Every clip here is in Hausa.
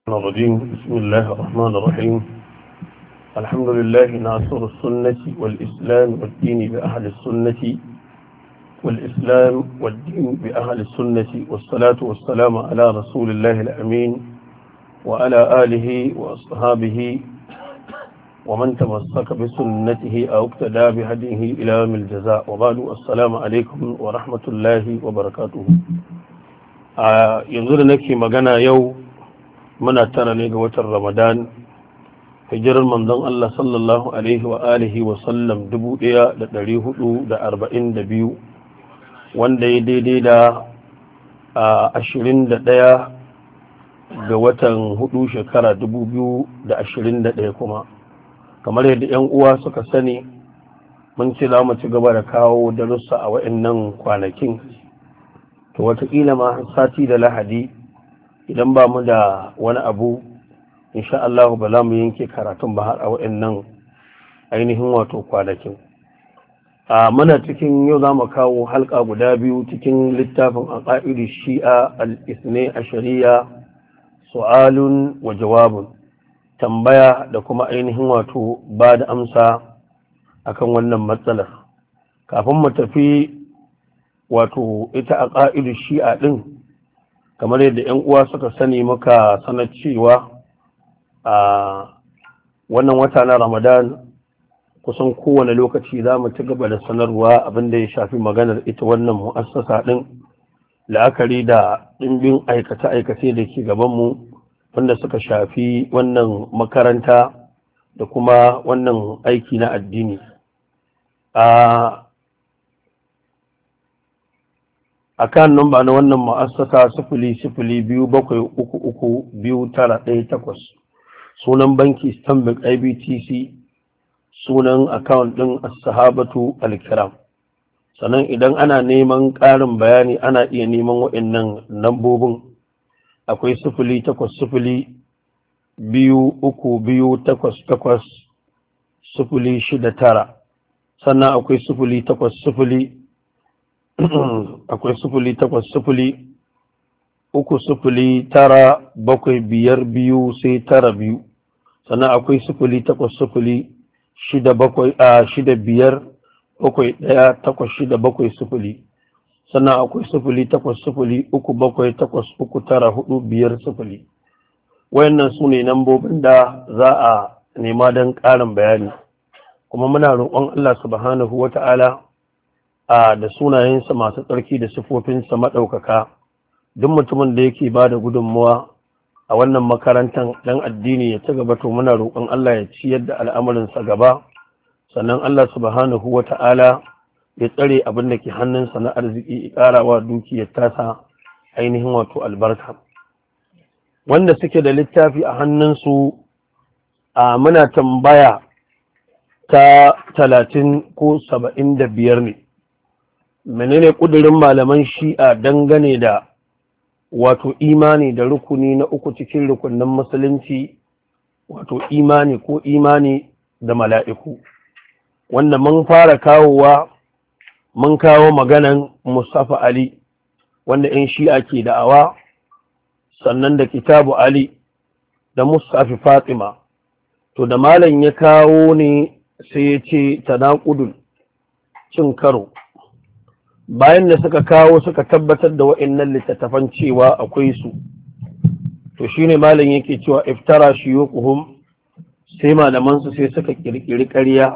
الرجيم. بسم الله الرحمن الرحيم. الحمد لله ناصر السنة والإسلام والدين بأهل السنة والإسلام والدين بأهل السنة والصلاة والسلام على رسول الله الأمين وعلى آله وأصحابه ومن تمسك بسنته أو اقتدى بهديه إلى يوم الجزاء. وبعد السلام عليكم ورحمة الله وبركاته. ينظر نكي مغانا يوم muna tara ne ga watan Ramadan, hijirar manzon Allah sallallahu alaihi wa alihi wa sallam 1442, wanda ya daidai da 21 ga watan 4 shekara 2021. kuma kamar yadda 'yan uwa suka sani, mun ce za mu ci gaba da kawo darussa a wa'annan kwanakin, to wataƙila ma sati da lahadi idan ba mu da wani abu, insha Allah ba za mu yanke karatun ba har a wa'annan ainihin wato kwanakin. Muna cikin yau za mu kawo halka guda biyu cikin littafin aqaidu shi'a al-ithni ashariya, su'alun wa jawabun, tambaya da kuma ainihin wato ba da amsa akan wannan matsalar. Kafin mu tafi wato ita aqaidu shi'a din, kamar yadda 'yan uwa suka sani, muka sanar cewa a wannan wata na Ramadan kusan kowane lokaci za mu ci gaba da sanarwa abinda ya shafi maganar ita wannan mu'assasa ɗin, la'akari da ɗimbin aikace-aikace da ke gabanmu wanda suka shafi wannan makaranta da kuma wannan aiki na addini. A kan namba na wannan ma'asasa 0027332918, sunan banki Stanbic IBTC, sunan account ɗin as-sahabatu al-kiram. Sannan idan ana neman ƙarin bayani ana iya neman waɗannan lambobin, akwai 08023288069, sannan akwai 08038097592, sannan akwai 08065718670, sannan akwai 08037839450. wayannan su ne nambobin da za a nema don ƙarin bayani, kuma muna roƙon Allah subhanahu wata'ala da sunayensa masu tsarki da sifofinsa maɗaukaka, duk mutumin da yake ba da gudunmuwa a wannan makarantar dan addini ya ci gaba, to muna roƙon Allah ya ciyar da al'amarinsa gaba, sannan Allah subhanahu wata'ala ya tsare abin da ke hannunsa na arziki, ya ƙara wa dukiyar tasa ainihin wato albarka. Wanda suke da littafi a hannunsu, muna tambaya ta 30 ko 75 ne. Menene ƙudurin malaman shi'a dangane da wato imani da rukuni na uku cikin rukunin musulunci, wato imani da mala'iku, wanda mun fara kawowa, mun kawo maganan Mustafa Ali wanda 'yan shi'a ke da'awa, sannan da kitabu Ali da Mustafa Fatima. To da malam ya kawo ne sai ya ce tanaqudun, cin karo. Bayan da suka kawo suka tabbatar da wa'annan littattafan cewa akwai su, to shine malam yake cewa iftara shuyukuhum, sai malamansu sai suka kirkiri ƙarya,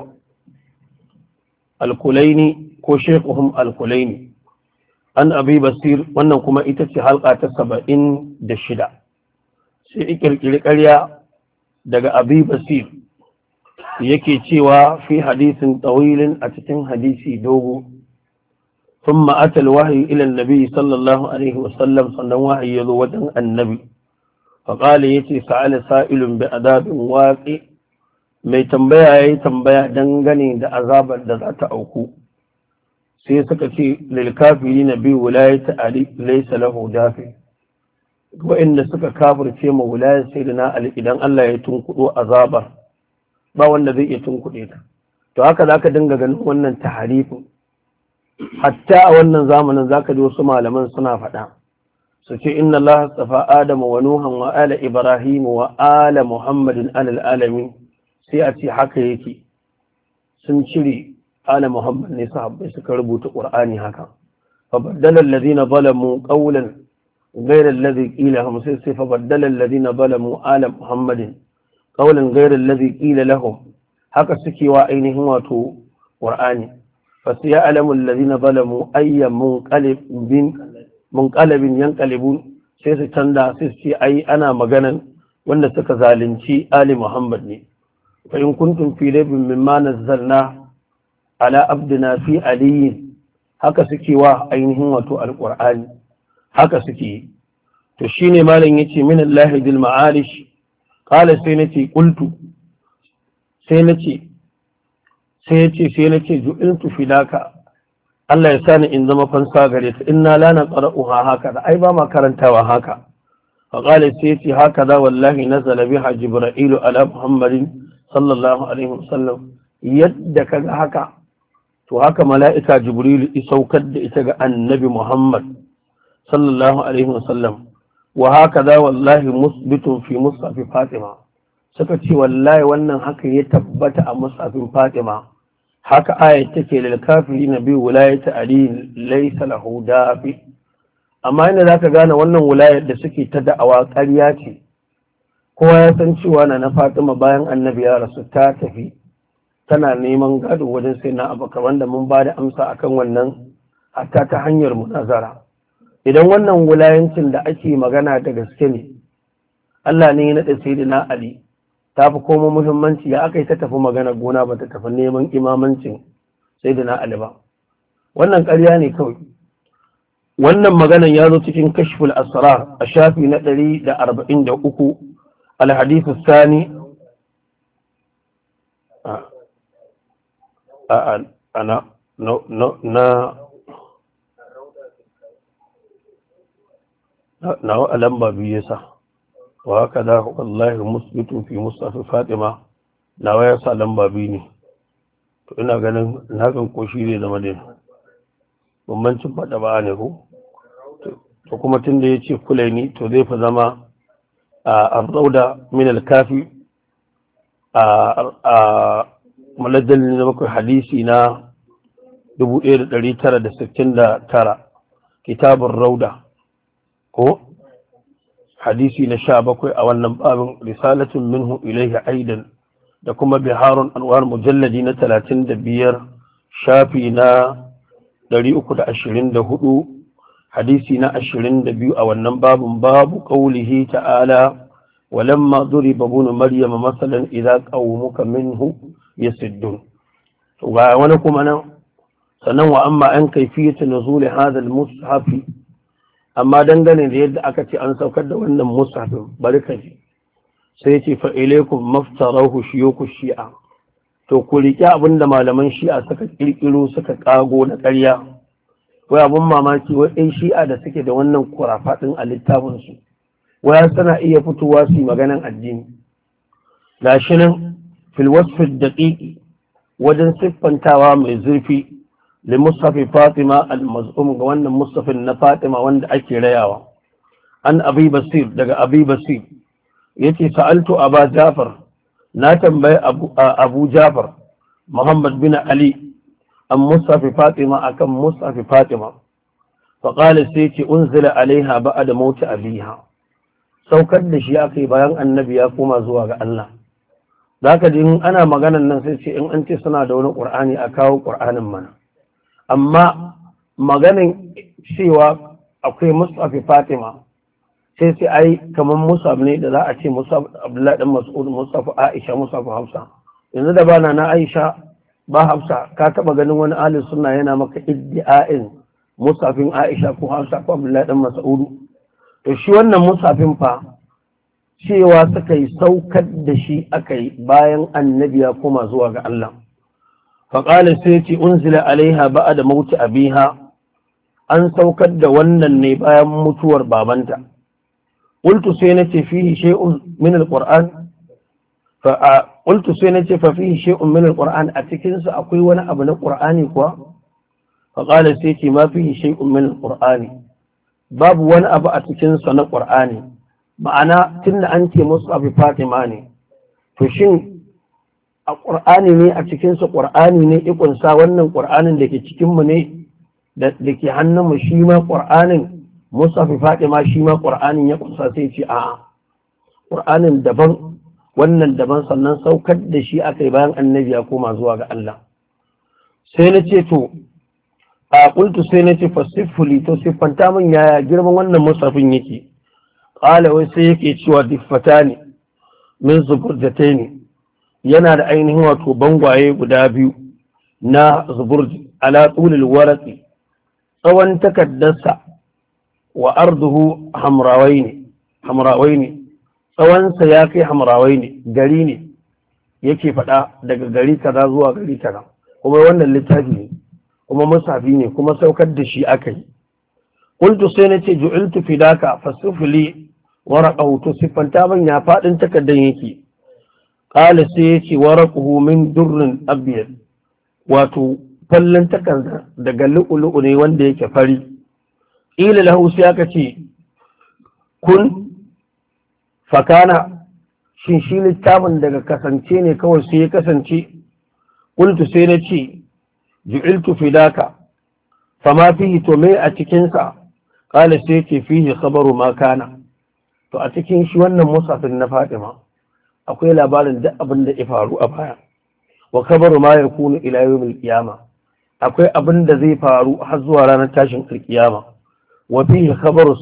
al-Kulaini ko shekuhum al-Kulaini an Abi Basir, wannan kuma ita ce halka ta 76. sai kirkiri ƙarya daga Abi Basir, yake cewa fi hadisin tawilin, a cikin hadisi dogo, ثم أتى الوحي إلى النبي صلى الله عليه وسلم صلى الله عليه وسلم النبي فقال يتي سأل سائل بأداب واقع، mai tambaya yayi tambaya dangane da azabar da za ta auku, sai suka ce lil kafirin bi wilayati ali laysa lahu dafi, wa'inda suka kafirce ma wilayar sayyidina ali, idan Allah ya tunkudo azabar ba wanda zai iya tunkude ta. To haka zaka dinga ganin wannan taharifin, hatta a wannan zamanin zaka ji wasu malaman suna faɗa su ce inna Allah astafa Adama wa Nuhan wa ala Ibrahim wa ala Muhammadin alal alamin, sai a ce haka yake sun cire ala Muhammad ne sahabbai suka rubuta Qur'ani haka. fa baddala alladhina zalamu qawlan ghayra alladhi qila lahum, sai fa baddala alladhina zalamu ala Muhammadin qawlan ghayra alladhi qila lahum, haka suke wa ainihin wato Qur'ani. fa sayalamu alladhina zalamu ayya munqalibin yanqalibun, sai su canza sai su ce ai ana maganan wanda suka zalunci ali Muhammad ne. fa in kuntum fi raybin mimma nazzalna ala abdina fi aliyin, haka suke wa ainihin wato alqur'ani, haka suke. to shine malam yace min Allah dil ma'arish, qala sai nace qultu, sai nace ju'iltu fidaka, Allah ya sani in zama fansa gare ta, inna la naqra'uha haka da ai ba ma karantawa haka. fa qala sai yace haka da wallahi nazala biha jibril ala muhammadin sallallahu alaihi wasallam, yadda kaga haka to haka mala'ika jibril isaukar da ita ga annabi muhammad sallallahu alaihi wasallam. wa haka da wallahi musbitun fi mushaf fatima, suka ce wallahi wannan haka ya tabbata a mushafin fatima. haka ayat take lil kafirin bi wilayati ali laysa lahu dafi. amma inda zaka gane wannan wilayar da suke ta da'awa ƙarya ce, kowa ya san cewa na Fatima bayan annabi ya rasu ta tafi tana neman gado wajen sai na Abubakar, wanda mun ba da amsa akan wannan hatta ta hanyar munazara. idan wannan wilayancin da ake magana da gaske ne, Allah ne ya naɗa sayyidina Ali, ta fi koma muhimmanci, ya aka yi ta tafi magana gona ba ta tafi neman imamancin sayyidina Ali ba. wannan ƙarya ne kawai. wannan maganan ya zo cikin kashful asrar a shafi na 143 الحديث الثاني أنا لما بيسا وهكذا والله مثبت في مصحف فاطمة نوايا لما بيني. to ina ganin hakan ko shi ne zama dai bambancin faɗa ba ne ko to kuma tun da ya ce kulaini to zai fi zama الروضة من الكافي ملدل نمكو حديثنا دبو إير دلي ترى دستين دا ترى كتاب الروضة هو حديثي نشابكو أو النباب رسالة منه إليه أيضا لكم بحار أنوار مجلدين 30 دبير شافينا دلي أكد 20 دهدو حديثنا 22 أو النباب باب قوله تعالى ولما ضرب ابن مريم مثلا إذا قومك منه يسدون. ونكم أنا سنوى أما أن كيفية نزول هذا المصحف، أما دنجل يد أكتي أن سوكد وأن المصحف بركة سيتي فإليكم مفتروه شيوك الشيعة. تقول يا أبن لما لمن شيعة سكت إلو سكت آغو نتاليا wai abun mamaki wai ɗan shi'a da suke da wannan kurafaɗin a littafinsu wai suna iya fitowa su maganan addini. gashi nan fil wasfid daqiqi wajen siffantawa mai zurfi li mushafi fatima al-maz'um ga wannan mushafin na fatima wanda ake rayawa. an abi basir daga abi basir yace sa'altu aba jafar, na tambayi abu jafar muhammad bin ali an mushafi fatima akan mushafi fatima. faƙali sai ce unzila alaiha ba'a da mauti abiha, saukar da shi aka yi bayan annabi ya koma zuwa ga Allah. za ka ji ana maganan nan sai ce in an ce suna da wani ƙur'ani a kawo ƙur'anin mana, amma maganin cewa akwai mushafi fatima sai sai ai kamar mushaf ne da za a ce mushaf abdullahi dan mas'ud, mushaf aisha, mushaf hafsa. yanzu da bana na aisha ba hafsa, ka taba ganin wani ahli sunna yana maka iddi'a'in musafin aisha ko hafsa ko abdullahi dan mas'ud? to shi wannan musafin fa cewa suka yi saukar da shi aka yi bayan annabi ya koma zuwa ga Allah. fa qala sai ce unzila alaiha ba'da mauti abiha, an saukar da wannan ne bayan mutuwar babanta. qultu sai nace fihi shay'un min alquran قلت سينتي ففيه شيء من القرآن أتكنس أقول وانا أبنى القرآن كوا. فقال سيتي ما فيه شيء من القرآن babu wani abu a cikinsa na ƙur'ani, ma'ana tun da an ce musu abu Fatima ne, to shin a ƙur'ani ne a cikinsa ƙur'ani ne ikunsa wannan ƙur'anin da ke cikinmu ne da ke hannunmu shi ma ƙur'anin musafi Fatima shi ma ƙur'anin ya kunsa, sai ce a'a ƙur'anin daban wannan daban, sannan saukar da shi aka yi bayan annabi ya koma zuwa ga Allah. Sai na ce to a ƙultu sai na ce fasifuli to siffanta min yaya girman wannan musafin yake. Ƙala wai sai yake cewa diffata ne min zuburjatai ne, yana da ainihin wato bangwaye guda biyu na zuburji ala tsulil waratsi, tsawon takaddarsa wa arduhu hamrawai ne tsawonsa ya kai hamrawai ne, gari ne yake faɗa daga gari kaza zuwa gari kaza, kuma wannan littafi ne kuma musafi ne kuma saukar da shi aka yi. Qultu sai na ce ju'iltu fidaka fasufli waraqahu, to siffanta ban ya faɗin takaddan yake. Qala sai yace waraquhu min durrin abyad, wato fallon takarda daga lu'ulu'u ne wanda yake fari. Ila lahu sai aka ce kun fakana, shin shi littafin daga kasance ne kawai sai ya kasance. Qultu sai na ce ju'iltu fidaka fama fihi, to me a cikinsa. Qala sai ce fihi khabaru ma kana, to a cikin shi wannan musafin na Fatima akwai labarin duk abin da ya faru a baya, wa khabaru ma yakunu ila yawmil qiyama, akwai abin da zai faru har zuwa ranar tashin alkiyama. Wa fihi khabaru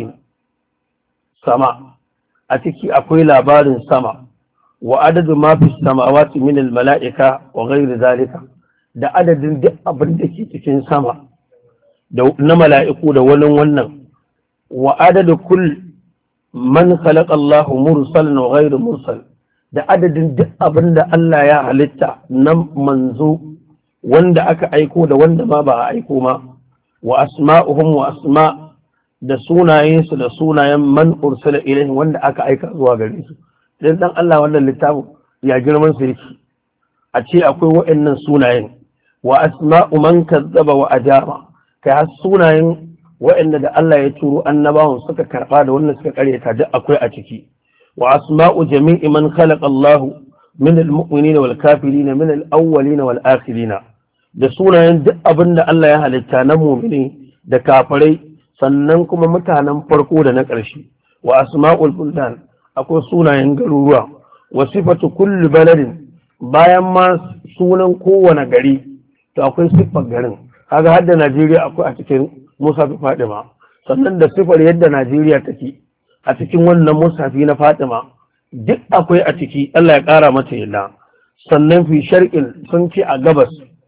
sama, a ciki akwai labarin sama, wa adadu ma fi samawati min al mala'ika wa ghairi zalika, da adadin duk abin da ke cikin sama da na mala'iku da wani wannan, wa adadu kull man khalaqa Allah mursalan wa ghairu mursal, da adadin duk abin da Allah ya halitta na manzo wanda aka aiko da wanda ma ba a aiko ma, wa asma'uhum wa asma' da sunayensu da sunayen man ursala ilaihim wanda aka aika zuwa gare su. Dan Allah wannan littafin ya girman su yake, a ce akwai waɗannan sunayen, wa asma'u man kazzaba wa ajaba, kai har sunayen waɗanda da Allah ya turo annabawan suka karɓa da wannan suka karyata duk akwai a ciki. Wa asma'u jami'i man khalaqa Allahu min al-mu'minina wal kafirina min al-awwalina wal akhirina, da sunayen duk abin da Allah ya halitta na mu'mini da kafirai, sannan kuma mutanen farko da na ƙarshe. Wa asma'ul buldan, akwai sunayen garuruwa. Wa sifatu kulli baladin, bayan ma sunan kowane gari to akwai siffar garin, kaga har da Najeriya akwai a cikin Musafi Fatima, sannan da siffar yadda Najeriya take a cikin wannan musafi na Fatima duk akwai a ciki. Allah ya ƙara mata yalla. Sannan fi sharqil, sun ce a gabas,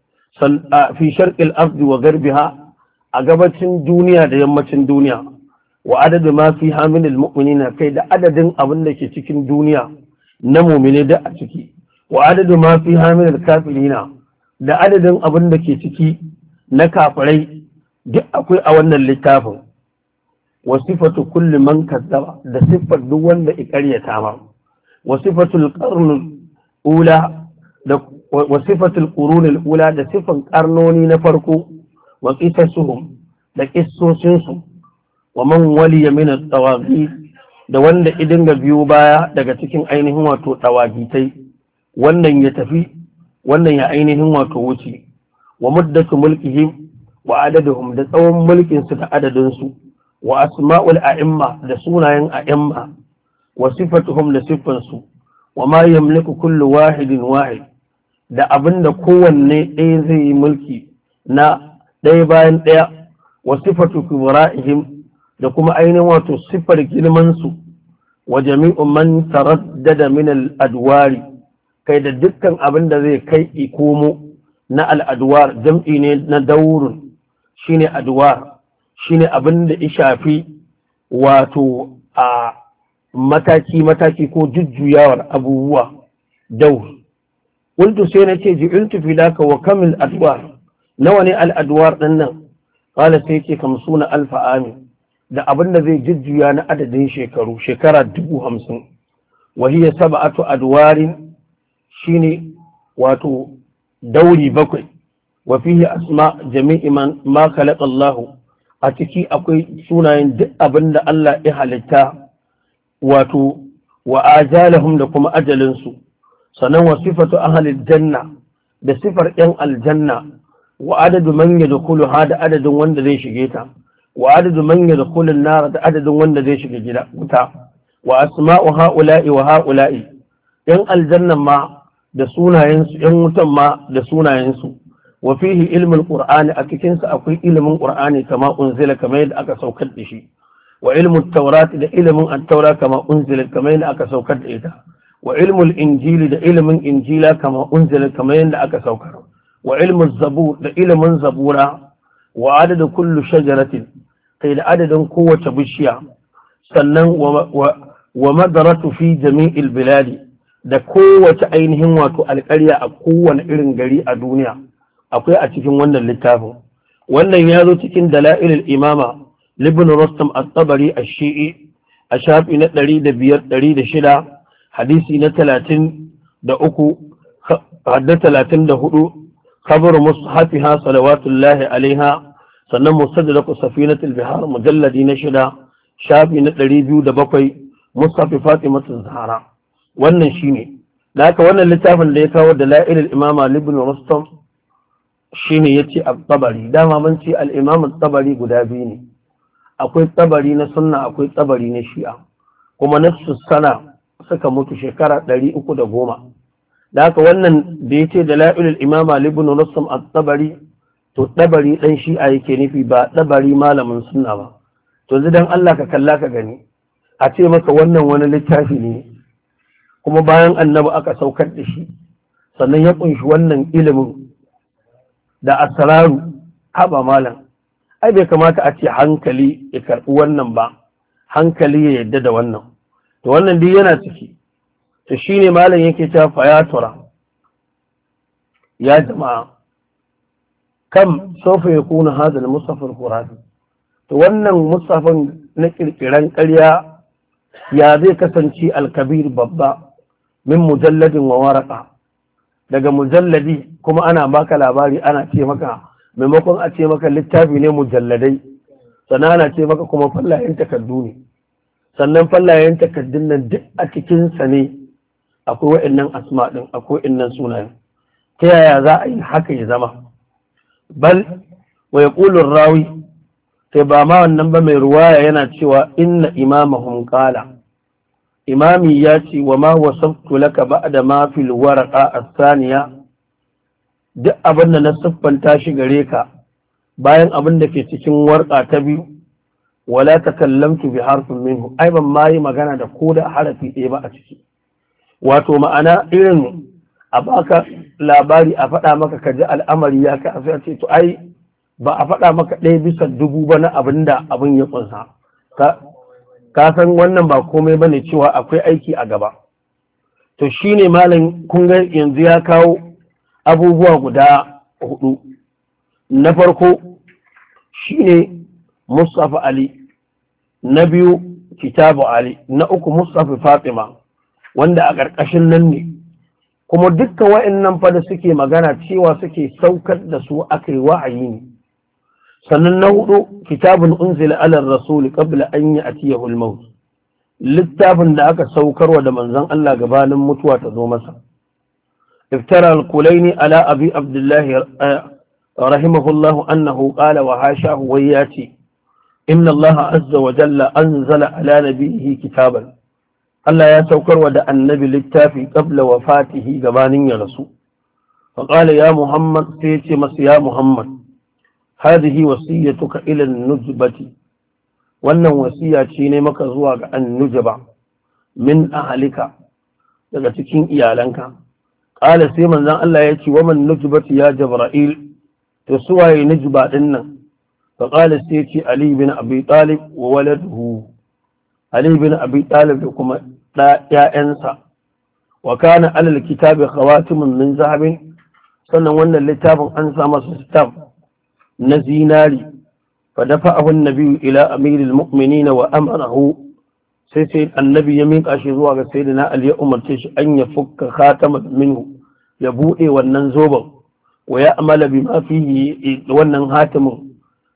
fi sharqil ardi wa garbiha, a gabacin duniya da yammacin duniya. Wa adadu ma fi hamilil mu'minina, kai da adadin abin da ke cikin duniya na mu'mine da a ciki. Wa adadu ma fi hamilil kafirina, da adadin abin da ke ciki na kafirai duk akwai a wannan littafin. Wa sifatu kulli man kazzaba, da siffar duk wanda ya ƙaryata ma. Wa sifatul qarnul ula, da wa sifatul qurunil ula, da siffan karnoni na farko. Wa qisasuhum, da kissosinsu. Wa man waliya min at-tawaghi, da wanda idin ga biyo baya daga cikin ainihin wato tawagitai, wannan ya tafi wannan ya ainihin wato wuce. Wa muddatu mulkihim wa adaduhum, da tsawon mulkin su da adadin su. Wa asma'ul a'imma, da sunayen a'imma. Wa sifatuhum, da siffan su. Wa ma yamliku kullu wahidin wahid, da abinda kowanne ɗaya zai yi mulki na ɗaya bayan ɗaya. Wa sifatu kibra'ihim, da kuma ainihin wato siffar girman su. Wa jami'u man taraddada min al-adwari, kai da dukkan abin da zai kai ikomo na al'adwar, jam'i ne na daurun, shine adwar, shine abin da ya shafi wato a mataki-mataki ko jujjuyawar abubuwa daur. Qultu sai na ce ji'iltu fidaka wa kamil adwar, nawa ne al'adwar ɗin nan? Qala sai ce 50,000 ami, da abin da zai jujjuya na adadin shekaru, shekara 50,000. Wa hiya 7 adwarin, shine wato dauri 7. Wa fihi asma jami'i ma khalaqa Allah, a ciki akwai sunayen duk abin da Allah ya halitta wato wa ajalahum da kuma ajalinsu sannan wa sifatu ahlil janna da sifar yan aljanna wa adadu man yadkhuluha da adadin wanda zai shige ta wa adadu man yadkhulu an-nar da adadin wanda zai shiga gida wuta wa asma'u ha'ula'i wa ha'ula'i yan aljannan ma da sunayensu yan wutan ma da sunayensu wa fihi ilmul qur'ani a cikin sa akwai ilimin qur'ani kama unzila kamar yadda aka saukar da shi wa ilmut tawrat da ilimin at-taura kama unzila kamar yadda aka saukar da ita wa ilmul injili da ilimin injila kama unzila kamar yadda aka saukar wa ilmul zabur da ilimin zabura wa adadu kullu shajaratin kai da adadin kowace bishiya sannan wa madaratu fi jami'il biladi da kowace ainihin wato alƙarya a kowane irin gari a duniya akwai a cikin wannan littafin wannan ya zo cikin dala'ilul imama libn rustam at-tabari ash-shi'i a shafi na 105-106 hadisi na 33 hadda 34 khabar mushafiha salawatullahi alaiha sannan musaddaq safinatul bihar mujalladi na 6 shafi na 207 mushafi fatimatu zahra wannan shine da haka wannan littafin da ya kawo dala'ilul imama libn rustam shine yace at-tabari dama mun ce al-imam at-tabari guda biyu ne akwai tabari na sunna akwai tabari na shi'a kuma nasu sana suka mutu shekara 310 da haka wannan da yace dalailul imama ibn rustam at-tabari to tabari dan shi'a yake nufi ba tabari malamin sunna ba to dan Allah ka kalla ka gani a ce maka wannan wani littafi ne kuma bayan annabi aka saukar da shi sannan ya kunshi wannan ilimin da asraru haba malam ai bai kamata a ce hankali ya karɓi wannan ba hankali ya yadda da wannan to wannan dai yana ciki to shine malam yake ta fayatura ya jama'a kam sofa ya kuna hada al-mushaf al-qurani to wannan mushafin na kirkiran ƙarya ya zai kasance al-kabir babba min mujalladin wa waraka daga mujalladi kuma ana baka labari ana ce maka maimakon a ce maka littafi ne mujalladai sannan ana ce maka kuma fallayen takardu ne sannan fallayen takardun nan duk a cikinsa ne akwai wa'annan asma din akwai wa'annan sunayen ta yaya za a yi haka ya zama bal wa yaqulu rawi sai ba ma wannan ba mai ruwaya yana cewa inna imamahum qala imami ya ce wa ma wasaftu laka ba'da ma fil waraqa as-thaniya duk abin da na siffanta shi gare ka bayan abin da ke cikin warƙa ta biyu wala takallamtu bi harfin minhu ai ban ma yi magana da ko da harafi ɗaya ba a ciki wato ma'ana irin a baka labari a faɗa maka ka ji al'amari ya kai a ce to ai ba a faɗa maka ɗaya bisa 1000 ba na abin da abin ya kunsa ka san wannan ba komai bane cewa akwai aiki a gaba to shine malam kun ga yanzu ya kawo abubuwa guda 4 na farko shine Mushaf Ali na biyu Kitabu Ali na uku Mushaf Fatima wanda a ƙarƙashin nan ne kuma dukkan wa'annan fa da suke magana cewa suke saukar da su akai wa'ayi ne sannan na 4 kitabun unzila ala rasul qabla an ya'tiyahu al-maut littafin da aka saukarwa da manzon Allah gabanin mutuwa ta zo masa افترى الكليني على أبي عبد الله رحمه الله أنه قال وحاشاه وياتي إن الله عز وجل أنزل على نبيه كتابا ألا يسوكر ودى النبي للتافي قبل وفاته قبانين رسول فقال يا محمد سيتمس يا محمد هذه وصيتك إلى النجبة وأن وصية نمك زواج النجبة من أهلك لكتكين إيالنك قال سيما ذا الله يأتي ومن نجبة يا جبرائيل تسوى نجبة إنا فقال سيتي علي بن أبي طالب وولده علي بن أبي طالب لكم لا يا أنسى وكان على الكتاب خواتم من ذهب سنة وانا اللتاب أنسى مصستاب نزيناري فدفعه النبي إلى أمير المؤمنين وأمره سيد النبي يمين أشيزوا سيدنا علي أمرتش أن يفك خاتما منه يبوئي والننزوب ويأمل بما فيه والنن هاتم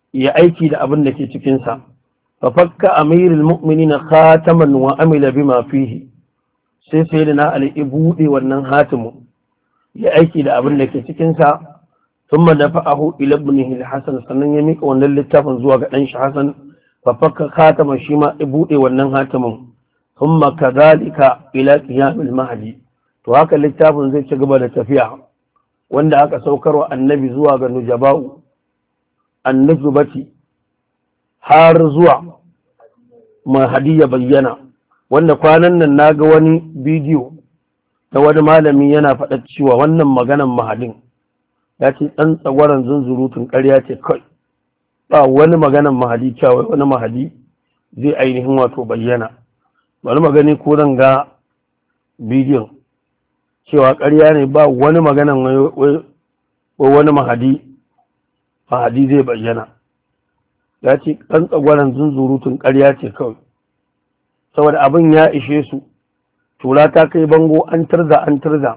ya aiki da abin da ke cikinsa fa fakka amirul mu'minina khataman wa amila bima fihi sai sayyidina ali buɗe wannan hatimu ya aiki da abin da ke cikinsa thumma dafa'ahu ila ibnihi al-hasan sannan ya mika wannan littafin zuwa ga dan shi hasan fa fakka khatama shi ma buɗe wannan hatimin thumma kadhalika ila qiyam al-mahdi to haka littafin zai ci gaba da tafiya wanda aka saukarwa annabi zuwa ga nujaba'u annuzubati har zuwa mahdi ya bayyana wanda kwanan nan naga wani bidiyo da wani malami yana faɗa cewa wannan maganan mahadin ya ce ɗan tsagwaron zunzurutun ƙarya ce kai ba wani maganan mahadi cewa wani mahadi zai ainihin wato bayyana bari magani ko zan ga bidiyon cewa ƙarya ne ba wani maganan wani mahadi zai bayyana ya ce ɗan tsagwaron zunzurutun ƙarya ce kawai saboda abin ya ishe su tura ta kai bango an turza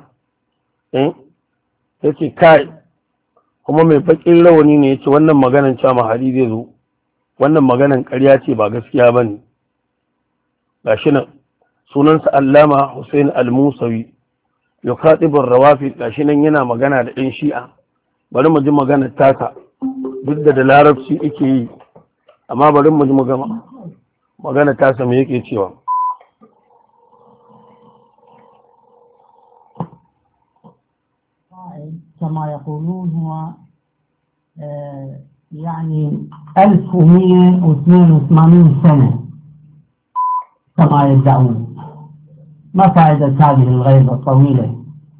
ya ce kai kuma mai baƙin rawani ne ya ce wannan maganan cewa mahadi zai zo wannan maganan ƙarya ce ba gaskiya ba ne ga shi nan sunansa allama hussein al-musawi yukhatibur rawafi ga shi nan yana magana da ɗan shi'a bari mu ji magana tasa duk da larabci yake yi amma bari mu ji magana tasa me yake cewa كما يقولون هو يعني 1182 سنة كما يدعون. ما فائدة هذه الغيبة الطويلة؟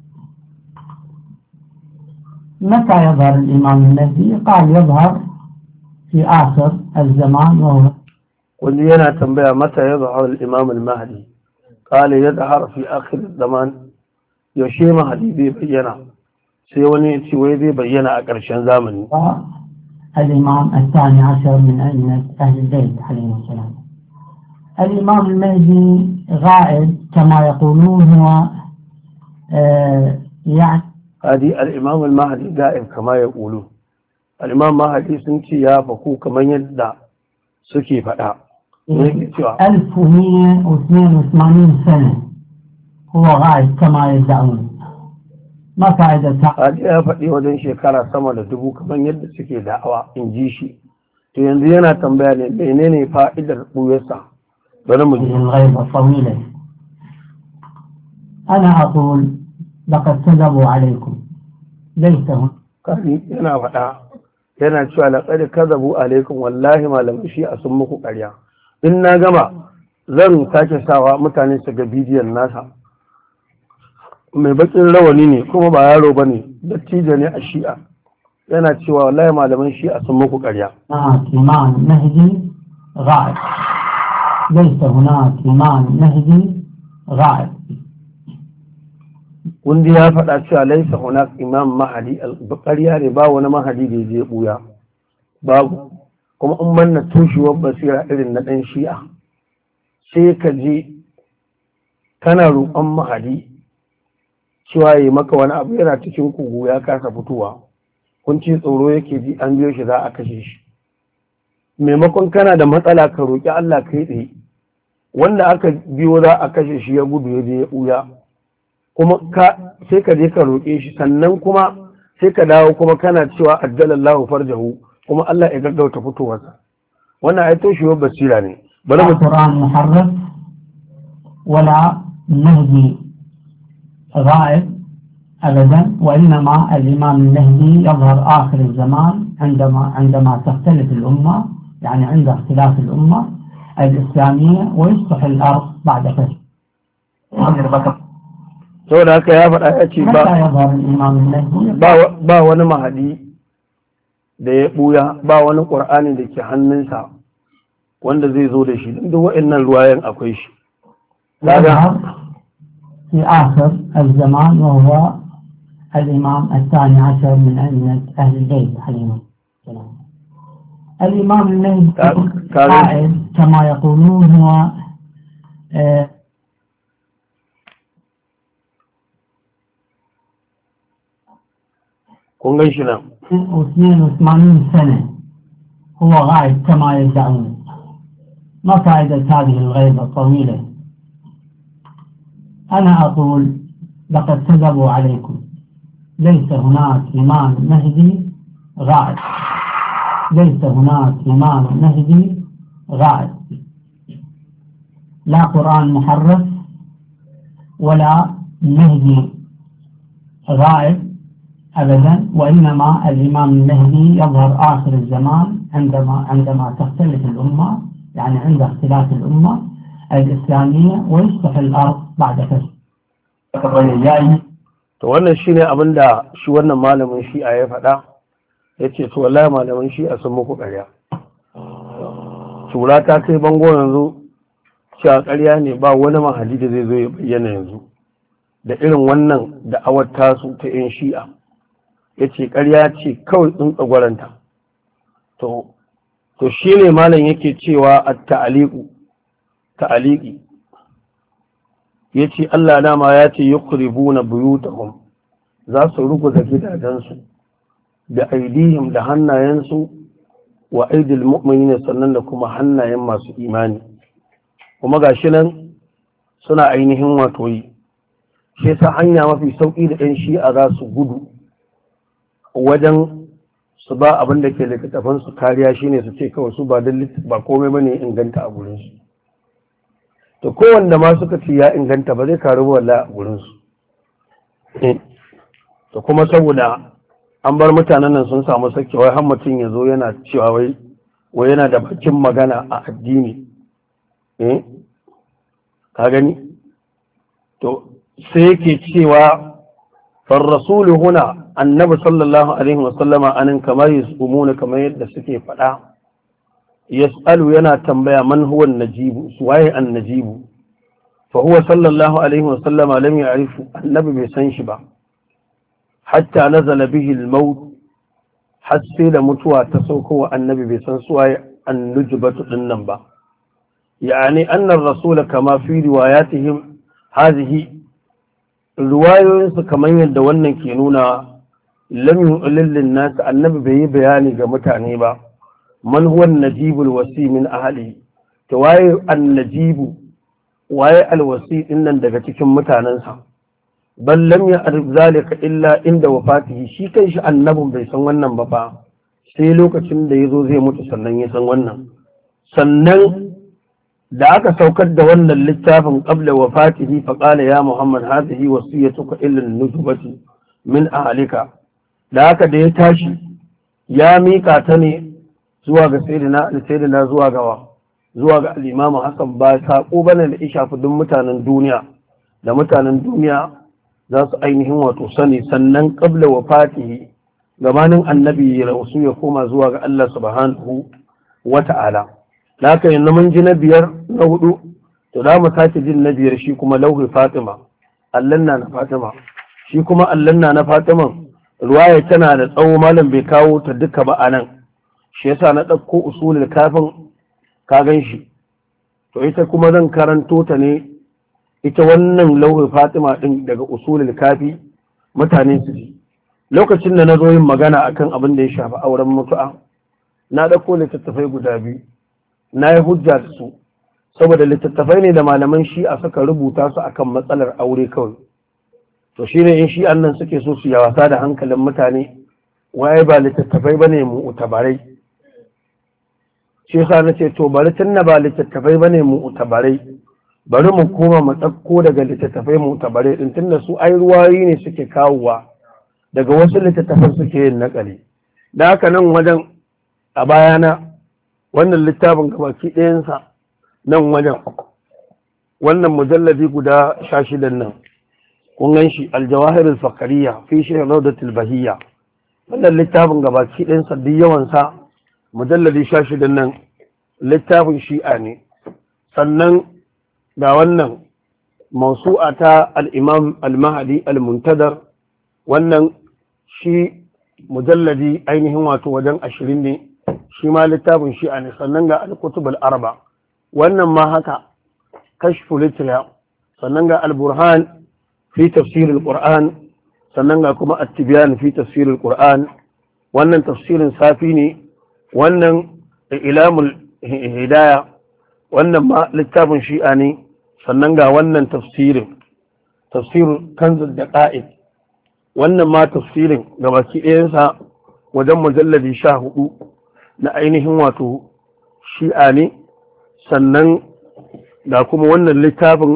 متى يظهر الإمام المهدي؟ قال يظهر في آخر الزمان وهو واللي أنا تنبيه متى يظهر الإمام المهدي؟ قال يظهر في آخر الزمان يوشي مهدي بيبينا سيوني سيوي بيبينا أكرشان زامن. الإمام الثاني عشر من أئمة أهل البيت عليه السلام. الإمام المهدي غائب كما يقولون هو يعني هذه الإمام المهدي غائب كما يقولون. الإمام المهدي سنتي يا فكو كما يدعى سكي فدا 1182 سنة هو غائب كما يدعون. ما فائدة هذه يا فدي wajen shekara sama da 1000 kamar yadda suke da'awa in ji shi to yanzu yana tambaya ne menene fa'idar buyarsa bari mu ji الغيبة الطويلة. أنا أقول لقد كذبوا عليكم ليس هم yana faɗa yana cewa laqad kadhabu alaikum wallahi malamin shi a sun muku ƙarya in na gama zan sake sawa mutane su ga bidiyon nasa mai bakin rawani ne kuma ba yaro bane dattijo ne a shi'a yana cewa wallahi malaman shi'a sun muku ƙarya إمام مهدي غائب ليس هناك إمام مهدي غائب. wanda ya faɗa cewa laisa hunak imam mahadi al-ƙarya ne ba wani mahadi da zai buya babu kuma in manna tushewar basira irin na ɗan shi'a sai ka je kana roƙon mahadi cewa yi maka wani abu yana cikin kugu ya kasa fitowa kun ci tsoro yake ji an biyo shi za a kashe shi maimakon kana da matsala ka roƙi Allah kai tsaye wanda aka biyo za a kashe shi ya gudu ya je ya ɓuya kuma sai ka je ka roƙe shi sannan kuma sai ka dawo kuma kana cewa ajjalallahu farjahu kuma Allah ya gaggauta fitowarsa wannan ai toshewar basira ne bari mu Qur'an muharraf wala mahdi غائب أبدا وإنما الإمام المهدي يظهر آخر الزمان عندما تختلف الأمة يعني عند اختلاف الأمة الإسلامية ويصبح الأرض بعد فتح. saboda haka ya faɗa ya ce ba wani mahadi da ya ɓuya ba wani ƙur'ani da ke hannunsa wanda zai zo da shi duk waɗannan ruwayen akwai shi في آخر الزمان وهو الإمام الثاني عشر من أئمة أهل البيت عليهم السلام. الإمام المهدي قائد كما يقولون هو kun gan shi nan 82 سنة هو غائب كما يدعون. ما فائدة هذه الغيبة الطويلة؟ أنا أقول لقد كذبوا عليكم. ليس هناك إمام مهدي غائب، ليس هناك إمام مهدي غائب، لا قرآن محرف ولا مهدي غائب أبدا، وإنما الإمام المهدي يظهر آخر الزمان عندما تختلف الأمة، يعني عند اختلاف الأمة الإسلامية، ويصبح الأرض بعد فساد. to wannan shine abin da shi wannan malamin shi'a ya faɗa, yace to wallahi malamin shi'a sun muku ƙarya. Tura ta kai bango yanzu cewa ƙarya ne, ba wani mahadi da zai zo ya bayyana yanzu da irin wannan da'awar tasu ta yan shi'a. Yace ƙarya ce kawai tsagwaranta. To shine malam yake cewa ta'aliki ya ce Allah dama ya ce yukribuna buyutahum, za su ruguza gidajensu da aidihim da hannayensu wa aidil mu'minin, sannan da kuma hannayen masu imani. Kuma gashi nan suna ainihin wato yi. Shi yasa hanya mafi sauki da ɗan shi'a za su gudu wajen su ba abin da ke littattafan su kariya shine su ce kawai su ba komai bane inganta a gurin su. To kowanda ma suka ce ya inganta ba zai karu wallahi a gurin su. To kuma saboda an bar mutanen nan sun samu sakewa, har mutum ya zo yana cewa wai yana da bakin magana a addini, ka gani? To sai yake cewa فالرسول هنا النبي صلى الله عليه وسلم أن كما يسأمون كما يدسكي فلا يسأل ينا تنبيا من هو النجيب سواء النجيب، فهو صلى الله عليه وسلم لم يعرف النبي بسنشبا حتى نزل به الموت، حسيل متوى تسوكو النبي بسنسواء النجبة النبا، يعني أن الرسول كما في رواياتهم هذه riwayoyinsu kamar yadda wannan ke nuna lam yu'lil lin-nas, annabi bai yi bayani ga mutane ba man huwa an-najibul wasi min ahli, to waye an-najibu waye al-wasi dinnan daga cikin mutanansa. bal lam ya'rif zalika illa inda wafatihi, shi kanshi annabin bai san wannan ba sai lokacin da yazo zai mutu sannan ya san wannan. Sannan da aka saukar da wannan littafin qabla wafatihi fa qala ya Muhammad hadhihi wasiyatuka illa an-nujbati min ahlika, da haka da ya tashi ya mika ta ne zuwa ga sayyidina zuwa ga al-Imam Hassan, ba sako bane da ishafu duk mutanen duniya, da mutanen duniya za su ainihin wato sani. sannan qabla wafatihi, gabanin annabi ya rasu ya koma zuwa ga Allah subhanahu wata'ala. da haka yanzu mun ji na biyar na hudu, to da mu sake jin na biyar, shi kuma lauhi Fatima, allanna na Fatima. Shi kuma allanna na Fatima ruwaya tana da tsawo, malam bai kawo ta duka ba a nan, shi yasa na ɗauko usulul kafin ka gan shi. To ita kuma zan karanto ta ne, ita wannan lauhi Fatima din daga usulul kafi mutane su ji. Lokacin da na zo yin magana akan abin da ya shafi auren mutu'a, na ɗauko littattafai guda biyu na yi hujja da su, saboda littattafai ne da malaman shi'a suka rubuta su akan matsalar aure kawai. To shi ne in shi'an nan suke so su yi wasa da hankalin mutane, waye ba littattafai ba ne mu'utabarai. Shi yasa na ce to bari tun na ba littattafai ba ne mu'utabarai, bari mu koma mu ɗauko daga littattafai mu'utabarai ɗin, tun da su ai ruwayi ne suke kawowa daga wasu littattafan suke yin naƙali. Da haka nan wajen a bayana wannan littafin gabaki ɗayansa nan wajen wannan mujalladi guda 16 nan kun gan shi aljawahir al-fakariya fi shi rawdatul bahiyya. Wannan littafin gabaki ɗayansa duk yawansa mujalladi 16 nan littafin shi'a ne. Sannan ga wannan mawsu'a ta al-imam al-mahdi al-muntadar, wannan shi mujalladi ainihin wato wajen 20 ne, shi ma littafin shi'a ne. Sannan ga al-kutub al-arba, wannan ma haka kashfu litya. sannan ga al-burhan fi tafsir al-qur'an, sannan ga kuma at-tibyan fi tafsir al-qur'an. wannan tafsirin safi ne, wannan ilamul hidaya wannan ma littafin shi'a ne. Sannan ga wannan tafsirin kanzul da ƙa'id wannan ma tafsirin ga baki ɗayansa wajen mujalladi 14 na ainihin wato shi'a ne. Sannan ga kuma wannan littafin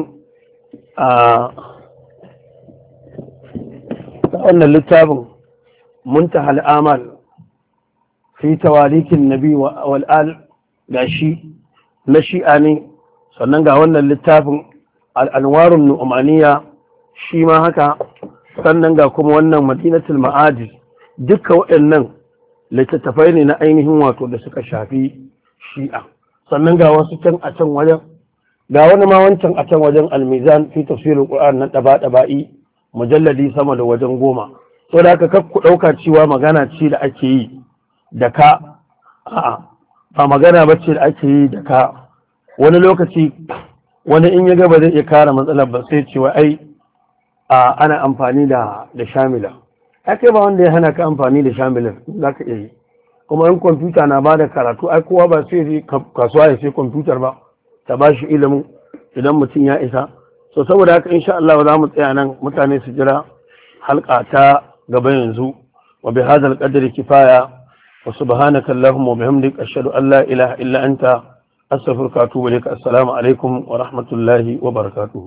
muntaha al'amal fi tawarikin nabi wal'al ga shi na shi'a ne. Sannan ga wannan littafin al'anwarun nu'umaniya shi ma haka. Sannan ga kuma wannan madinatul ma'adis duka waɗannan littattafai ne na ainihin wato da suka shafi shi'a. Sannan ga wasu can a can wajen ga wani ma wancan a can wajen almizan fi tafsirin qur'an na ɗaba'i mujalladi sama da wajen 10. So da haka ku ɗauka cewa magana ce da ake yi da ka a'a ba magana ba ce da ake yi da ka. Wani lokaci wani in ya ga ba zai iya kare matsalar ba sai cewa ai ana amfani da shamila. Kai ba wanda ya hana ka amfani da shamilar za ka iya yi. Kuma in kwamfuta na ba da karatu ai kowa ba sai kasuwa ya sai kwamfutar ba ta ba shi ilimin idan mutum ya isa. So saboda haka insha Allah za mu tsaya nan mutane su jira halka ta gaba yanzu. Wa bi hadzal qadri kifaya wa subhanaka allahumma wa bihamdika ashhadu an la ilaha illa anta astaghfiruka wa atubu ilaik. Assalamu alaikum wa rahmatullahi wa barakatuh.